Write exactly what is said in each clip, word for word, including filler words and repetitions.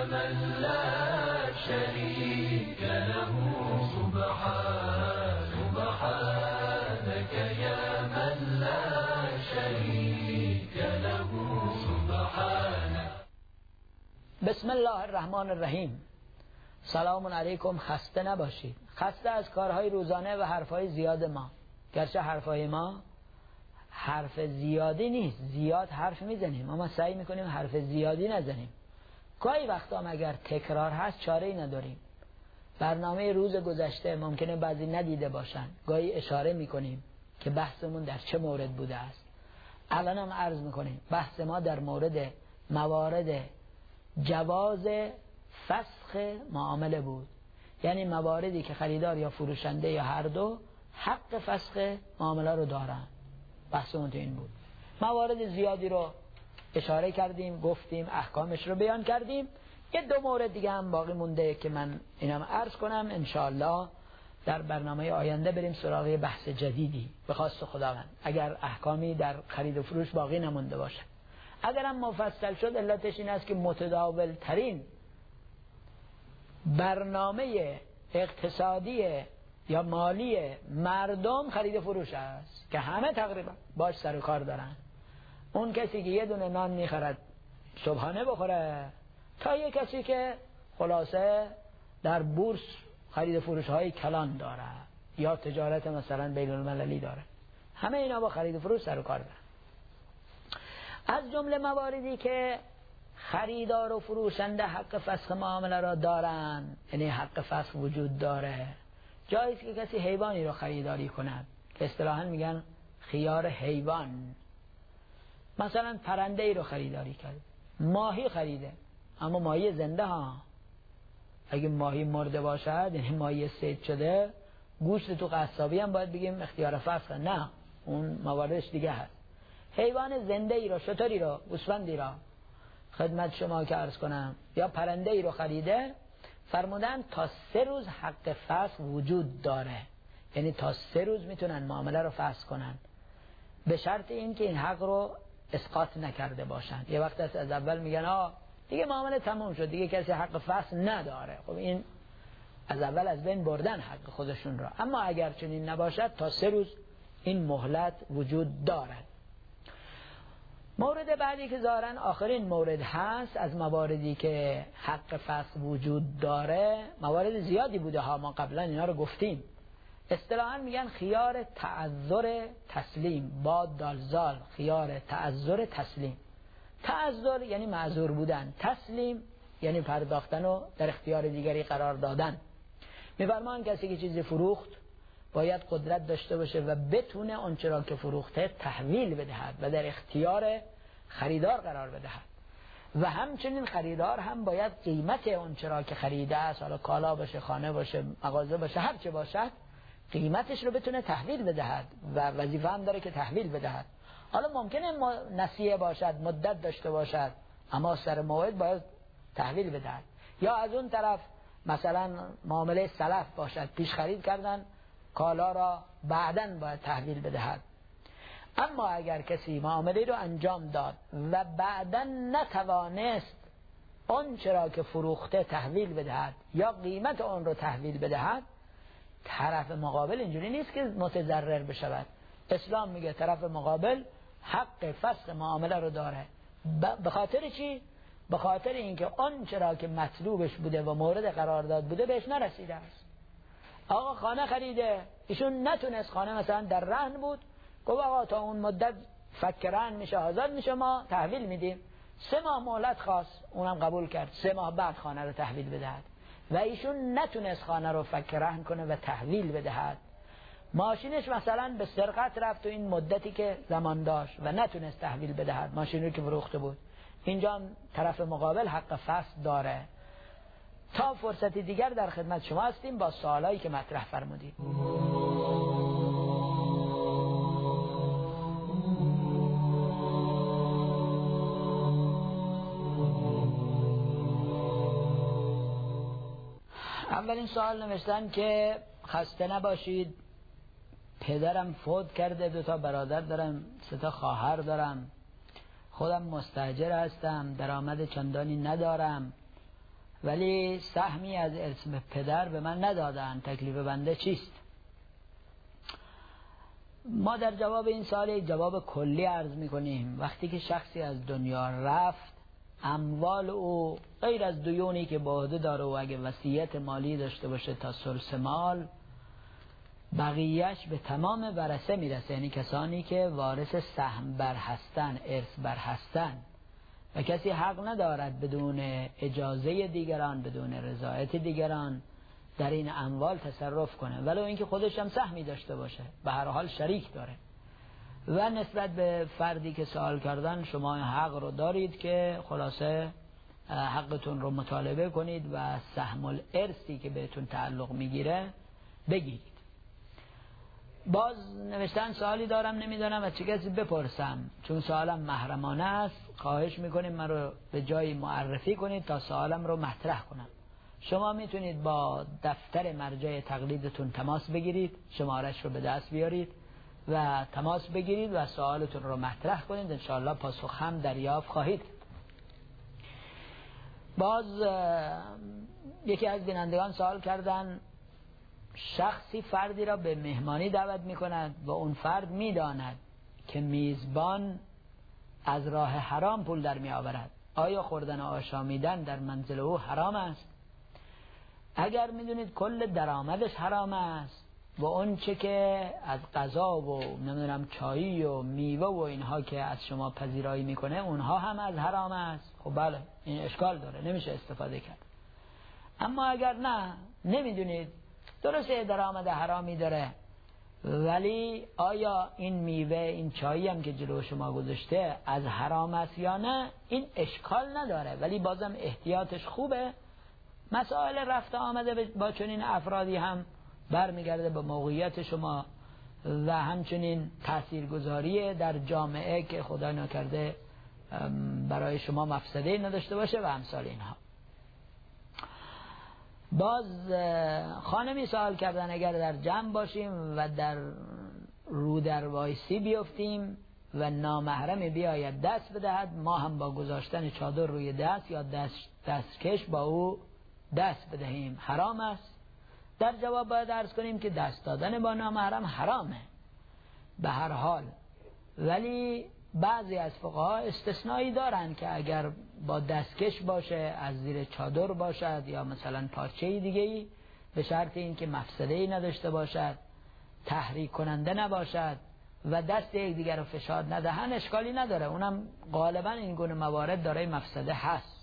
من لا شريك له سبحان سبحانك يا من لا شريك له سبحانك. بسم الله الرحمن الرحیم. سلام علیکم. خسته نباشید. خسته از کارهای روزانه و حرفهای زیاد ما، گرچه حرفهای ما حرف زیادی نیست، زیاد حرف میزنیم اما سعی میکنیم حرف زیادی نزنیم. گاهی وقتا هم اگر تکرار هست چاره‌ای نداریم. برنامه روز گذشته ممکنه بعضی ندیده باشن، گاهی اشاره میکنیم که بحثمون در چه مورد بوده است. الان هم عرض میکنیم بحث ما در مورد موارد جواز فسخ معامله بود، یعنی مواردی که خریدار یا فروشنده یا هر دو حق فسخ معامله رو دارن. بحثمون تو این بود. موارد زیادی رو اشاره کردیم، گفتیم، احکامش رو بیان کردیم. یه دو مورد دیگه هم باقی مونده که من اینم عرض کنم. انشاءالله در برنامه آینده بریم سراغ بحث جدیدی به خواست خداوند، اگر احکامی در خرید و فروش باقی نمونده باشه. اگر هم مفصل شد علتش این است که متداول ترین برنامه اقتصادی یا مالی مردم خرید و فروش است که همه تقریبا باش سر و کار دارن. اون کسی که یه دونه نان میخرد صبحانه بخوره تا یه کسی که خلاصه در بورس خرید و فروش های کلان داره یا تجارت مثلا بین المللی داره، همه اینا با خرید و فروش سر و کار دارن. از جمله مواردی که خریدار و فروشنده حق فسخ معامله را دارن، یعنی حق فسخ وجود داره، جاییست که کسی حیوانی را خریداری کند که اصطلاحاً میگن خیار حیوان. مثلا پرنده ای رو خریداری کرد، ماهی خریده اما ماهی زنده ها. اگه ماهی مرده باشد، یعنی ماهی صید شده، گوشت تو قصابی هم باید بگیم اختیار فسخ، نه اون مواردش دیگه هست. حیوان زنده ای رو، شتری رو، گوسفندی را خدمت شما که عرض کنم، یا پرنده ای رو خریده، فرمودن تا سه روز حق فسخ وجود داره، یعنی تا سه روز میتونن معامله رو فسخ کنن، به شرط این که این حق رو اسقاط نکرده باشن. یه وقت از اول میگن آه دیگه معامله تموم شد، دیگه کسی حق فسخ نداره، خب این از اول از بین بردن حق خودشون را. اما اگر چنین نباشد تا سه روز این مهلت وجود دارد. مورد بعدی که ظاهراً آخرین مورد هست از مواردی که حق فسخ وجود داره، موارد زیادی بوده ها، ما قبلا اینا رو گفتیم. اصطلاحاً میگن خیار تعذر تسلیم، با دالزال، خیار تعذر تسلیم. تعذر یعنی معذور بودن، تسلیم یعنی پرداختن و در اختیار دیگری قرار دادن. میفرمان کسی که چیزی فروخت باید قدرت داشته باشه و بتونه آنچه را که فروخته تحویل بدهد و در اختیار خریدار قرار بدهد. و همچنین خریدار هم باید قیمت آنچه را که خریده است، حالا کالا باشه، خانه باشه، مغازه باشه، هر چه باشد، قیمتش رو بتونه تحویل بدهد و وظیفه هم داره که تحویل بدهد. حالا ممکنه نسیه باشد، مدت داشته باشد، اما سر موعد باید تحویل بدهد. یا از اون طرف مثلا معامله سلف باشد، پیش خرید کردن کالا را بعداً باید تحویل بدهد. اما اگر کسی معامله رو انجام داد و بعداً نتوانست آن چرا که فروخته تحویل بدهد یا قیمت آن رو تحویل بدهد، طرف مقابل اینجوری نیست که متضرر بشود. اسلام میگه طرف مقابل حق فسخ معامله رو داره. به خاطر چی؟ به خاطر اینکه آن چرا که مطلوبش بوده و مورد قرارداد بوده بهش نرسیده است. آقا خانه خریده، ایشون نتونست، خانه مثلا در رهن بود، گفت آقا تا اون مدت فک رهن میشه، آزاد میشه، ما تحویل میدیم. سه ماه مهلت خواست، اونم قبول کرد، سه ماه بعد خانه رو تحویل بدهد و ایشون نتونست خانه رو فک رهن کنه و تحویل بدهد. ماشینش مثلا به سرقت رفت و این مدتی که زمان داشت و نتونست تحویل بدهد ماشین رو که فروخته بود، اینجا طرف مقابل حق فسخ داره. تا فرصتی دیگر در خدمت شما هستیم با سوالایی که مطرح فرمودید. اولین سوال نوشتن که خسته نباشید، پدرم فوت کرده، دو تا برادر دارم، سه تا خواهر دارم، خودم مستاجر هستم، درآمد چندانی ندارم، ولی سهمی از ارث پدر به من ندادن، تکلیف بنده چیست؟ ما در جواب این سوال یک جواب کلی عرض میکنیم. وقتی که شخصی از دنیا رفت، اموال او غیر از دیونی که با عهده داره و اگه وصیت مالی داشته باشه تا ثلث مال، بقیهش به تمام ورثه میرسه، یعنی کسانی که وارث سهم بر هستن، ارث بر هستن، و کسی حق ندارد بدون اجازه دیگران، بدون رضایت دیگران در این اموال تصرف کنه، ولو اینکه خودش هم سهمی داشته باشه، به هر حال شریک داره. و نسبت به فردی که سوال کردن، شما حق رو دارید که خلاصه حقتون رو مطالبه کنید و سهم الارثی که بهتون تعلق میگیره بگیرید. باز نوشتن سوالی دارم، نمیدونم از چه کسی بپرسم، چون سوالم محرمانه است، خواهش میکنیم من رو به جایی معرفی کنید تا سوالم رو مطرح کنم. شما میتونید با دفتر مرجع تقلیدتون تماس بگیرید، شمارش رو به دست بیارید و تماس بگیرید و سوالتون رو مطرح کنید، انشاءالله پاسخ هم دریافت خواهید. باز یکی از بینندگان سوال کردن، شخصی فردی را به مهمانی دعوت میکند و اون فرد میداند که میزبان از راه حرام پول در میآورد، آیا خوردن و آشامیدن در منزل او حرام است؟ اگر میدونید کل درآمدش حرام است و اون چه که از غذا و نمیدونم چایی و میوه و اینها که از شما پذیرایی میکنه اونها هم از حرام است، خب بله این اشکال داره، نمیشه استفاده کرد. اما اگر نه نمیدونید، درسته درآمد حرامی داره، ولی آیا این میوه، این چایی هم که جلو شما گذاشته از حرام است یا نه، این اشکال نداره، ولی بازم احتیاطش خوبه. مسائل رفت آمده با چنین افرادی هم برمیگرده به موقعیت شما و همچنین تاثیرگذاری در جامعه که خدا نکرده برای شما مفسده‌ای نداشته باشه و امثال اینها. باز خانمی سوال کردن اگر در جمع باشیم و در رو در وایسی بیفتیم و نامحرم بیاید دست بدهد، ما هم با گذاشتن چادر روی دست یا دست دستکش با او دست بدهیم، حرام است؟ در جواب باید عرض کنیم که دست دادن با نامحرم حرامه به هر حال، ولی بعضی از فقها استثنایی دارن که اگر با دستکش باشه، از زیر چادر باشد یا مثلا پارچه دیگه‌ای، به شرط اینکه مفسده‌ای نداشته باشد، تحریک کننده نباشد و دست یک دیگر رو فشار ندهن، اشکالی نداره. اونم غالبا این گونه موارد دارای مفسده هست.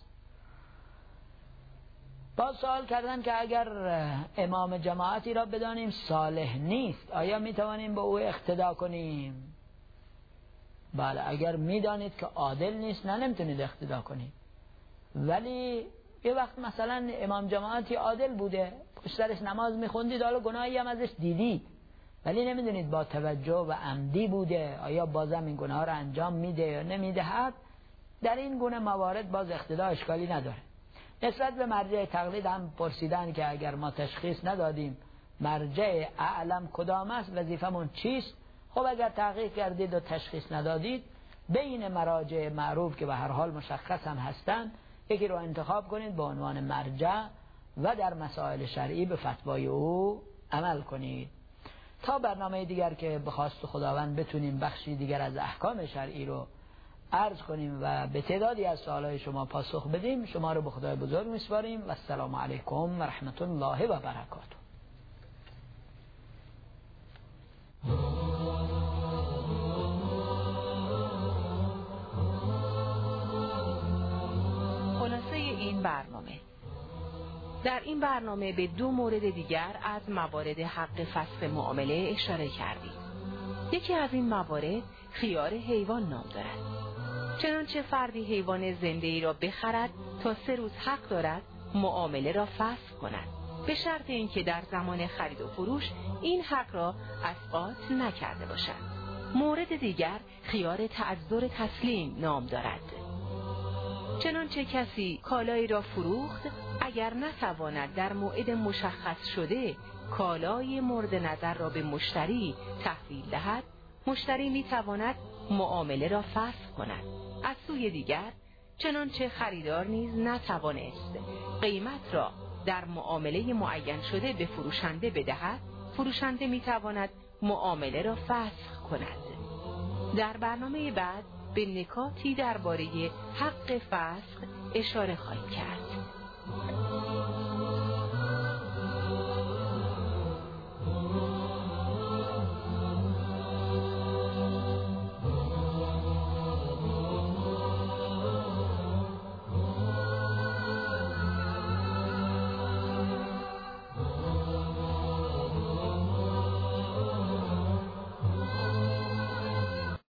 باز سوال کردن که اگر امام جماعتی را بدانیم صالح نیست، آیا میتوانیم به او اقتدا کنیم؟ بله، اگر میدانید که عادل نیست نه نمیتونید اقتدا کنید، ولی یه وقت مثلا امام جماعتی عادل بوده، پشت سرش نماز میخوندید، حالا گناهی هم ازش دیدید ولی نمیدونید با توجه و عمدی بوده، آیا بازم این گناه را انجام میده یا نمیدهد، در این گونه موارد باز اقتدا اشکالی نداره. نسبت به مرجع تقلید هم پرسیدن که اگر ما تشخیص ندادیم مرجع اعلم کدام است، وظیفمون چیست؟ خب اگر تحقیق کردید و تشخیص ندادید، بین مراجع معروف که به هر حال مشخص هم هستن، یکی رو انتخاب کنید به عنوان مرجع و در مسائل شرعی به فتوای او عمل کنید. تا برنامه دیگر که به خواست خداوند بتونیم بخشی دیگر از احکام شرعی رو عرض کنیم و به تعدادی از سوالای شما پاسخ بدیم، شما رو به خدای بزرگ میسپاریم و السلام علیکم و رحمت الله و برکاته. خلاصه این برنامه: در این برنامه به دو مورد دیگر از موارد حق فسخ معامله اشاره کردیم. یکی از این موارد خیار حیوان نام دارد. چنانچه فردی حیوان زنده ای را بخرد تا سه روز حق دارد معامله را فسخ کند، به شرط اینکه در زمان خرید و فروش این حق را اسقاط نکرده باشد. مورد دیگر خیار تعذر تسلیم نام دارد. چنانچه کسی کالایی را فروخت، اگر نتواند در موعد مشخص شده کالای مورد نظر را به مشتری تحویل دهد، مشتری میتواند معامله را فسخ کند. از سوی دیگر چنانچه خریدار نیز نتوانست قیمت را در معامله معین شده به فروشنده بدهد، فروشنده میتواند معامله را فسخ کند. در برنامه بعد به نکاتی درباره حق فسخ اشاره خواهیم کرد.